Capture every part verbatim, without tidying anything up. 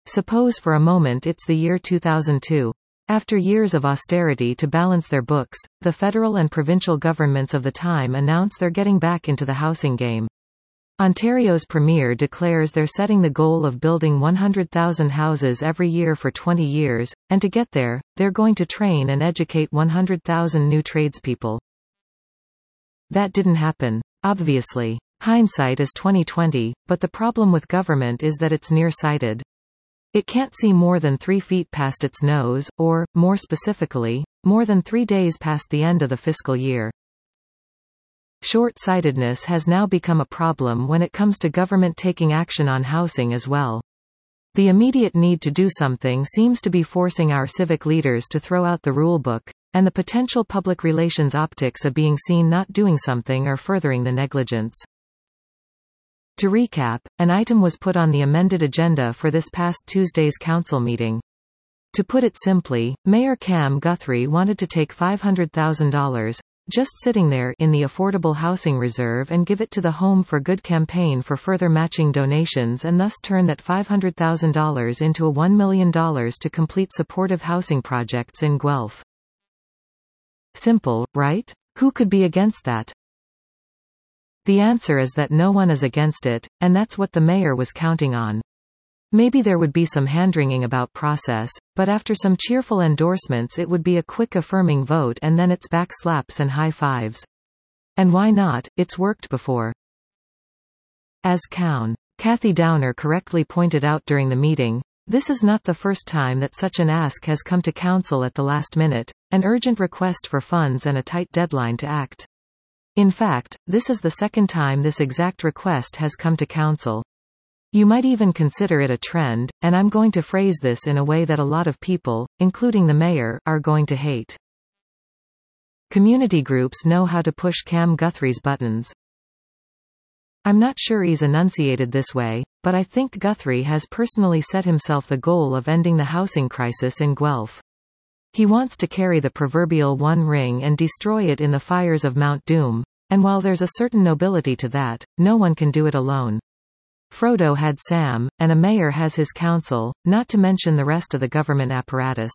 Suppose for a moment it's the year two thousand two. After years of austerity to balance their books, the federal and provincial governments of the time announce they're getting back into the housing game. Ontario's Premier declares they're setting the goal of building one hundred thousand houses every year for twenty years, and to get there, they're going to train and educate one hundred thousand new tradespeople. That didn't happen. Obviously. Hindsight is twenty twenty, but the problem with government is that it's nearsighted. It can't see more than three feet past its nose, or, more specifically, more than three days past the end of the fiscal year. Short-sightedness has now become a problem when it comes to government taking action on housing as well. The immediate need to do something seems to be forcing our civic leaders to throw out the rulebook, and the potential public relations optics of being seen not doing something are furthering the negligence. To recap, an item was put on the amended agenda for this past Tuesday's council meeting. To put it simply, Mayor Cam Guthrie wanted to take five hundred thousand dollars, just sitting there, in the Affordable Housing Reserve and give it to the Home for Good campaign for further matching donations and thus turn that five hundred thousand dollars into a one million dollars to complete supportive housing projects in Guelph. Simple, right? Who could be against that? The answer is that no one is against it, and that's what the mayor was counting on. Maybe there would be some hand-wringing about process, but after some cheerful endorsements it would be a quick affirming vote and then it's back slaps and high fives. And why not? It's worked before. As Cown. Kathy Downer correctly pointed out during the meeting, this is not the first time that such an ask has come to council at the last minute, an urgent request for funds and a tight deadline to act. In fact, this is the second time this exact request has come to council. You might even consider it a trend, and I'm going to phrase this in a way that a lot of people, including the mayor, are going to hate. Community groups know how to push Cam Guthrie's buttons. I'm not sure he's enunciated this way, but I think Guthrie has personally set himself the goal of ending the housing crisis in Guelph. He wants to carry the proverbial One Ring and destroy it in the fires of Mount Doom, and while there's a certain nobility to that, no one can do it alone. Frodo had Sam, and a mayor has his council, not to mention the rest of the government apparatus.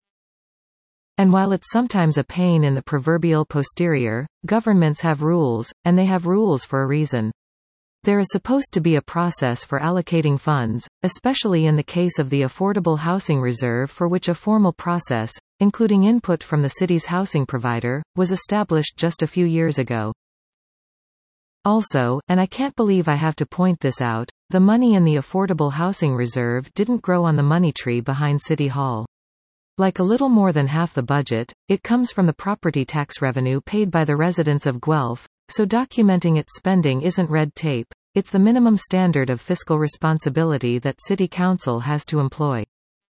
And while it's sometimes a pain in the proverbial posterior, governments have rules, and they have rules for a reason. There is supposed to be a process for allocating funds, especially in the case of the Affordable Housing Reserve, for which a formal process, including input from the city's housing provider, was established just a few years ago. Also, and I can't believe I have to point this out, the money in the Affordable Housing Reserve didn't grow on the money tree behind City Hall. Like a little more than half the budget, it comes from the property tax revenue paid by the residents of Guelph, so documenting its spending isn't red tape, it's the minimum standard of fiscal responsibility that City Council has to employ.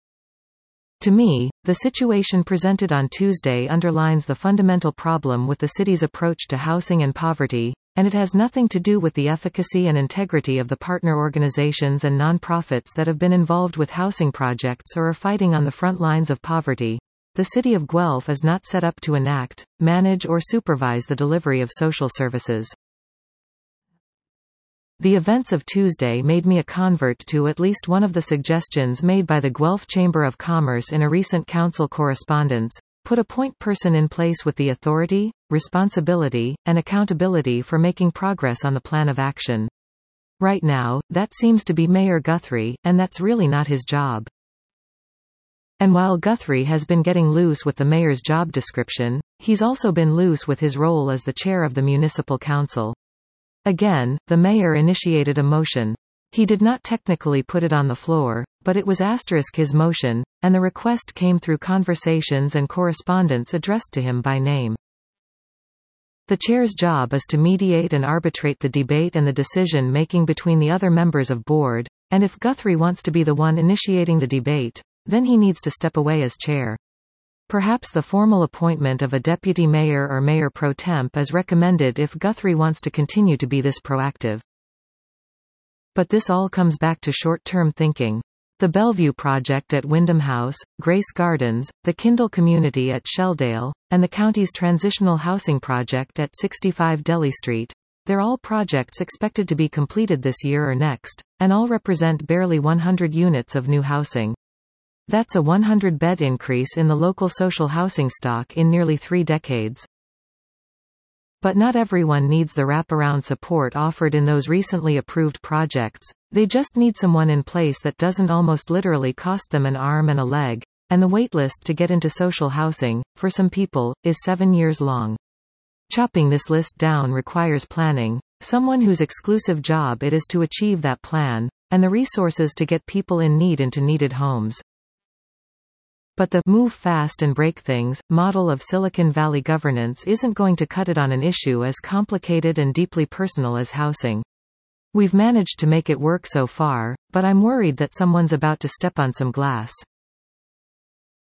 To me, the situation presented on Tuesday underlines the fundamental problem with the city's approach to housing and poverty, and it has nothing to do with the efficacy and integrity of the partner organizations and non-profits that have been involved with housing projects or are fighting on the front lines of poverty. The city of Guelph is not set up to enact, manage or supervise the delivery of social services. The events of Tuesday made me a convert to at least one of the suggestions made by the Guelph Chamber of Commerce in a recent council correspondence: put a point person in place with the authority, responsibility, and accountability for making progress on the plan of action. Right now, that seems to be Mayor Guthrie, and that's really not his job. And while Guthrie has been getting loose with the mayor's job description, he's also been loose with his role as the chair of the municipal council. Again, the mayor initiated a motion. He did not technically put it on the floor, but it was asterisk his motion, and the request came through conversations and correspondence addressed to him by name. The chair's job is to mediate and arbitrate the debate and the decision-making between the other members of board, and if Guthrie wants to be the one initiating the debate, then he needs to step away as chair. Perhaps the formal appointment of a deputy mayor or mayor pro temp is recommended if Guthrie wants to continue to be this proactive. But this all comes back to short-term thinking. The Bellevue project at Wyndham House, Grace Gardens, the Kindle community at Shelldale, and the county's transitional housing project at sixty-five Delhi Street. they're all projects expected to be completed this year or next, and all represent barely one hundred units of new housing. That's a one hundred bed increase in the local social housing stock in nearly three decades. But not everyone needs the wraparound support offered in those recently approved projects. They just need someone in place that doesn't almost literally cost them an arm and a leg. And the waitlist to get into social housing, for some people, is seven years long. Chopping this list down requires planning, someone whose exclusive job it is to achieve that plan, and the resources to get people in need into needed homes. But the move fast and break things model of Silicon Valley governance isn't going to cut it on an issue as complicated and deeply personal as housing. We've managed to make it work so far, but I'm worried that someone's about to step on some glass.